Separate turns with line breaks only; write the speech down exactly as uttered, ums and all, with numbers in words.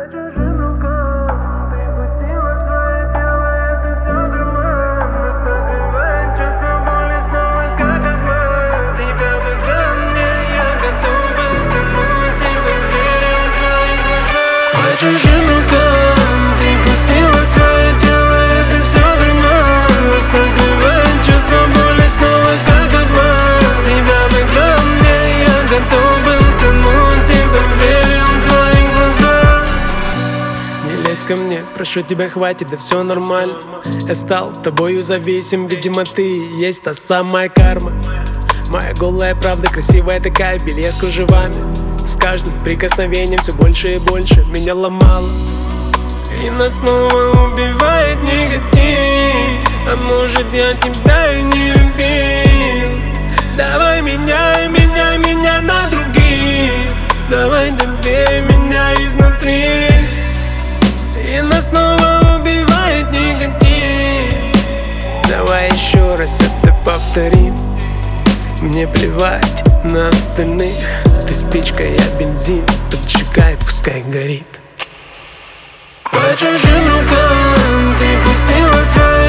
чужим рукам ты пустила свое тело, это все дурман. Нас накрывает чувство боли снова, как обман. Тебя в экран мне, я готов был тянуть, тебя верил в твои глаза. По чужим рукам ты пустила свое тело, это все дурман. Нас накрывает чувство боли снова, как обман. Тебя в экран мне, я готов был тянуть, тебя верил в твои глаза. Не лезь ко мне, прошу тебя, хватит, да все нормально. Я стал тобою зависим, видимо ты и есть та самая карма. Моя голая правда, красивая такая, в белье с кружевами. С каждым прикосновением все больше и больше меня ломало. И нас снова убивает негатив. А может я тебя и не любил. Давай меняй, меняй меня на других. Давай добей меня изнутри. И нас снова убивает негатив. Давай еще раз это повторим. Мне плевать на остальных. Ты спичка, я бензин. Поджигай, пускай горит. По чужим рукам ты пустила свое